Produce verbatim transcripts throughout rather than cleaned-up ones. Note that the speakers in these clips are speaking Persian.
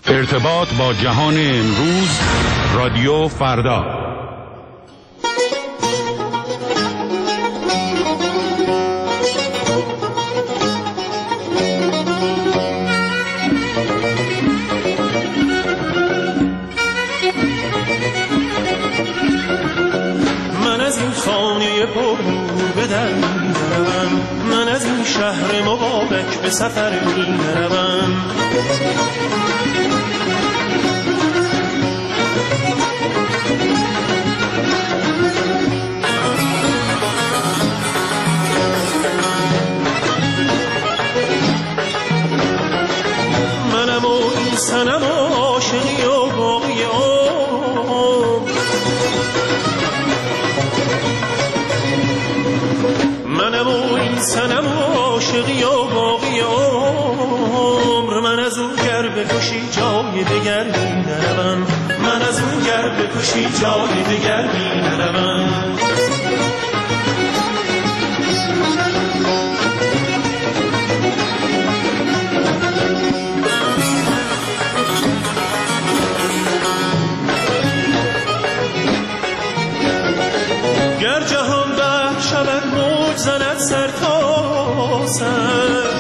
ارتباط با جهان امروز، رادیو فردا. من از این خانه پرنور به در می‌روم، من از این شهر مبارک به سفر می‌روم. منم و این صنم عاشقی و باقی عمر، منم و این صنم عاشقی و باقی عمر. من از اون گر بکشی جای دگر می نروم، من از اون گر بکشی جای دگر می نروم. گر جهان بحر شود موج زند سر تا سر،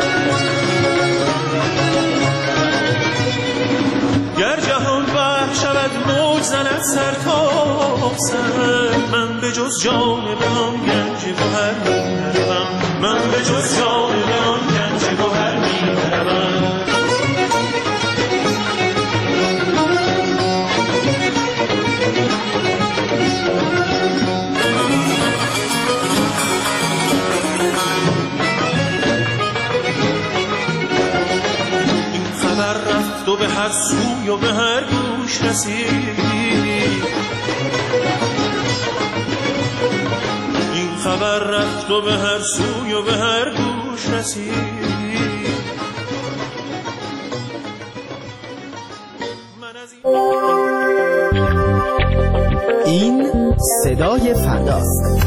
گر جهان بحر شود موج زند سر تا سر. من به جز جانب آن گنج گوهر می نروم، من به جز جانب آن گنج گوهر می نروم. تو به هر سوی و به هر گوش رسید، این خبر رفت و به هر سوی و به هر گوش رسید. این صدای فرداست،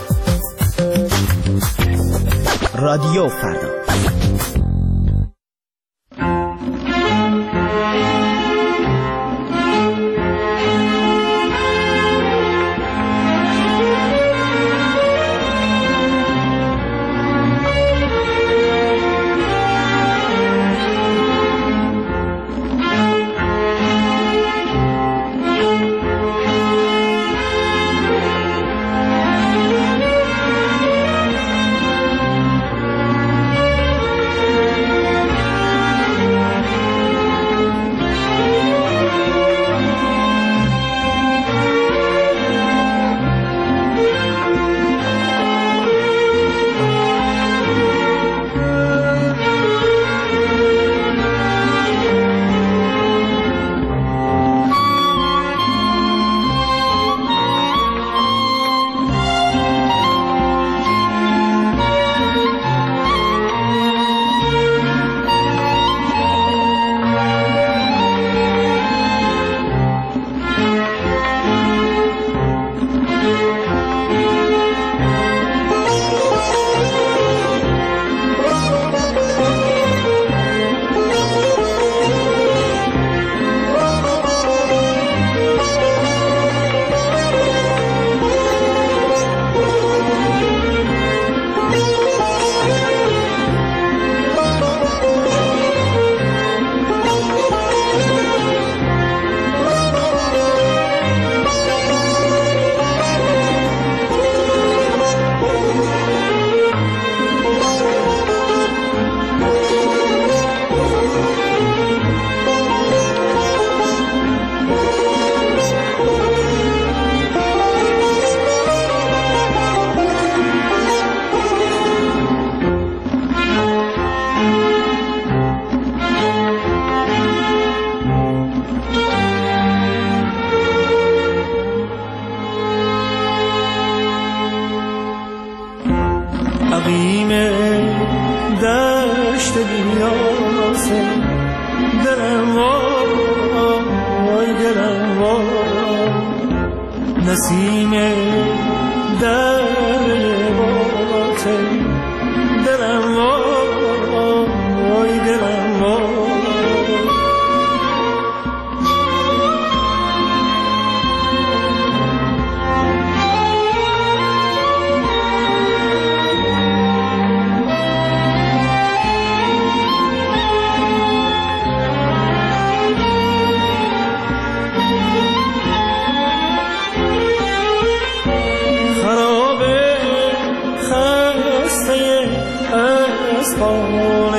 رادیو فردا. نسیم در لبات دلم وای دلم وای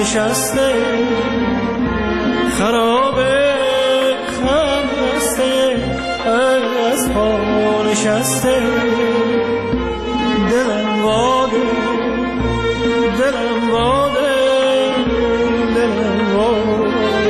نشسته خرابه خسته از پا نشسته دلم واده دلم واده دلم واده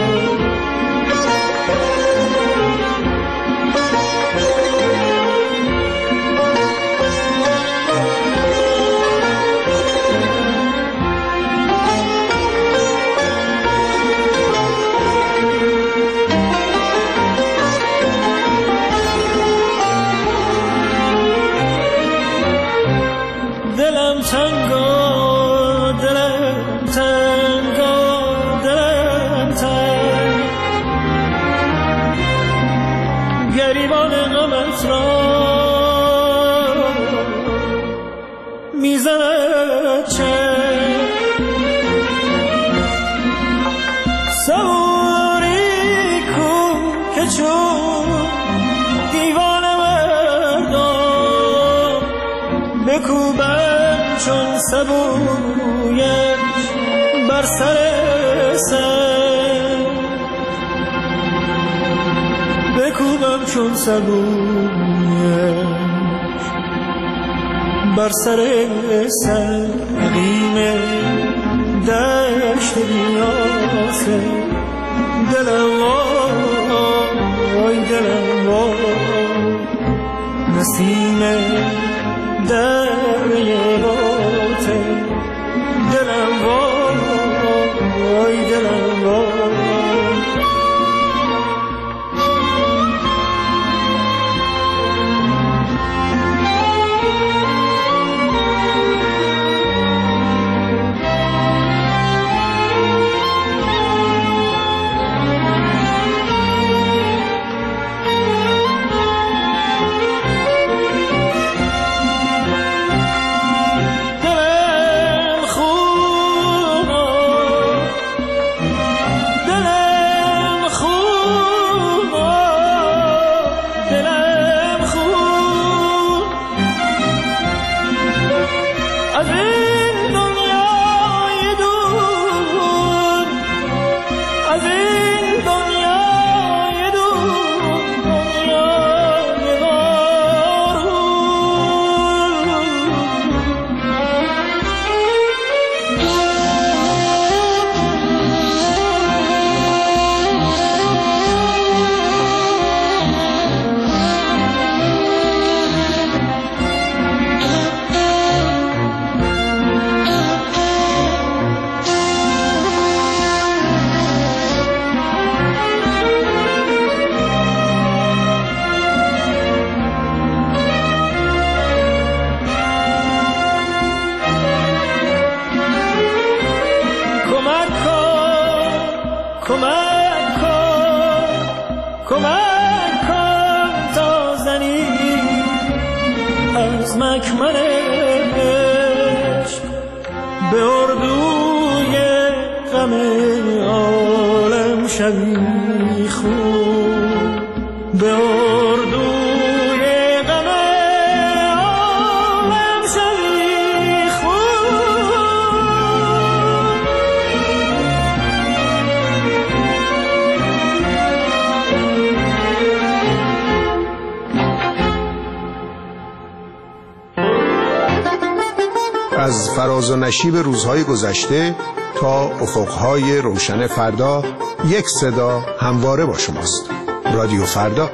دلم تنگا دلم تنگا دلم تنگ گریبان غمت را میزند چند سواری کو که چون دیوانه مردم بکوبم چون سبویش بر سر سر بکوبم چون سبویش بر سر سر قیم دشت بیاسه دلم وای دلم وای نسیم دریه باته دلم وای دلم وای کمک کن کمک کن تا زنی از مکمن عشق به اردوی غم عالم شوی خون به اردوی غم عالم شوی خون از فراز و نشیب روزهای گذشته تا افقهای روشن فردا، یک صدا همواره با شماست. رادیو فردا.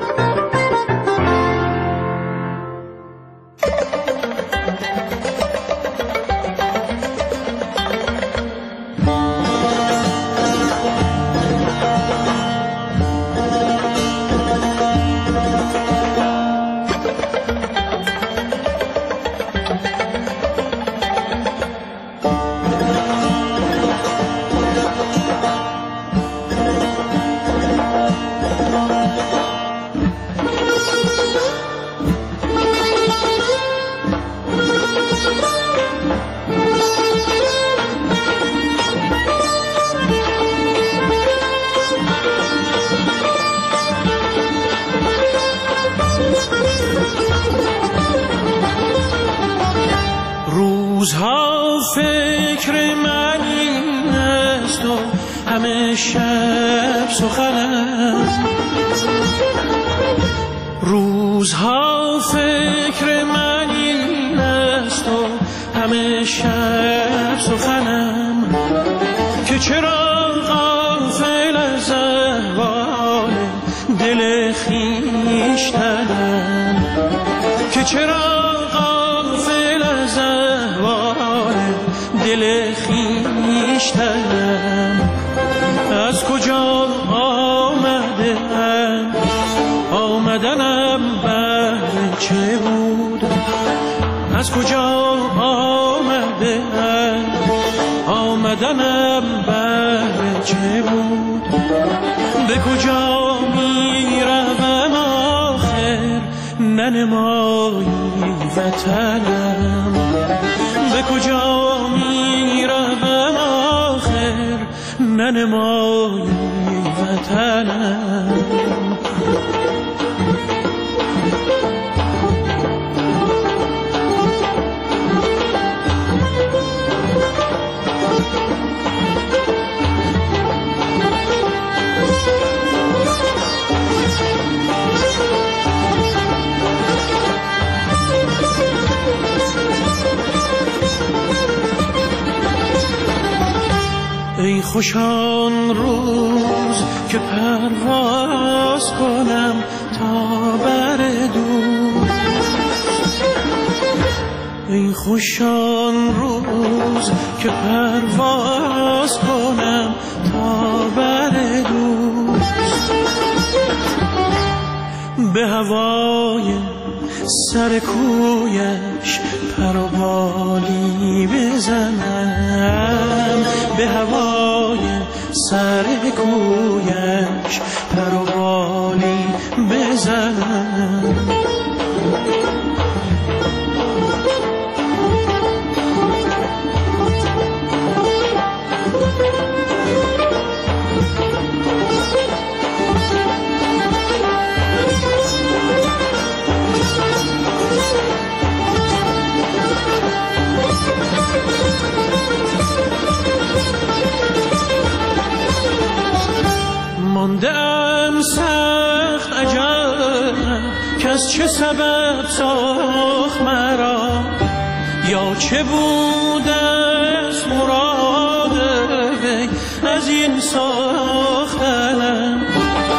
همه شب سخنم، روزها فکر من این است و همه شب سخنم، که چرا غافل از احوال دل خویشتنم، که چرا غافل از احوال دل خویشتنم. از کجا آمدم، آمدنم بهر چه بود؟ از کجا آمدم، آمدنم بهر چه بود؟ به کجا می روم آخر ننمایی وطنم؟ به کجا می روم آخر ننمایی وطنم؟ ای خوشان روز که پرواز کنم تا بر دور، ای خوشان روز که پرواز کنم تا بر دور، به هوای سر کویش پر و بالی بزنم، به هوای سر کویش پر و بالی بزنم. ماندم سخت عجب که از چه سبب ساخت مرا، یا چه بود از مراد وی از این ساختنم.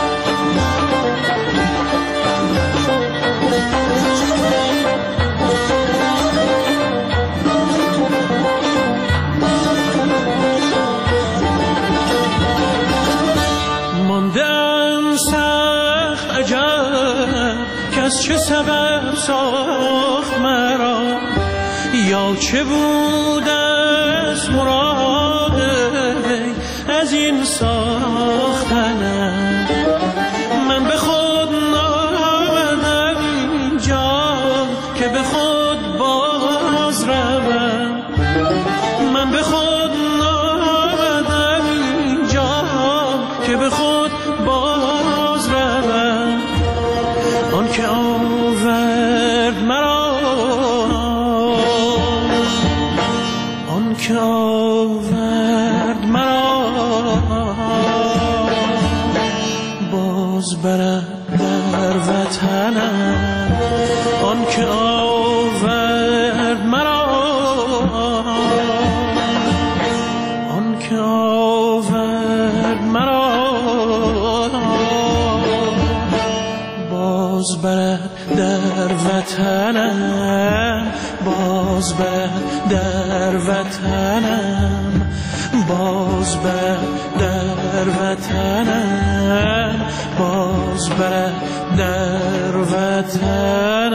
از چه سبب ساخت مرا، یا چه بود از مراد وی از این ساختنم. من به خود نآمدم اینجا که به خود باز روم، من به خود نآمدم اینجا که به خود باز روم. آن که آورد مرا، آن که آورد مرا، باز برد در وطنم. آن که آورد مرا، آن که آورد مرا، باز برد در وطنم، باز برد در وطنم، باز برد در وطنم، باز برد در وطنم.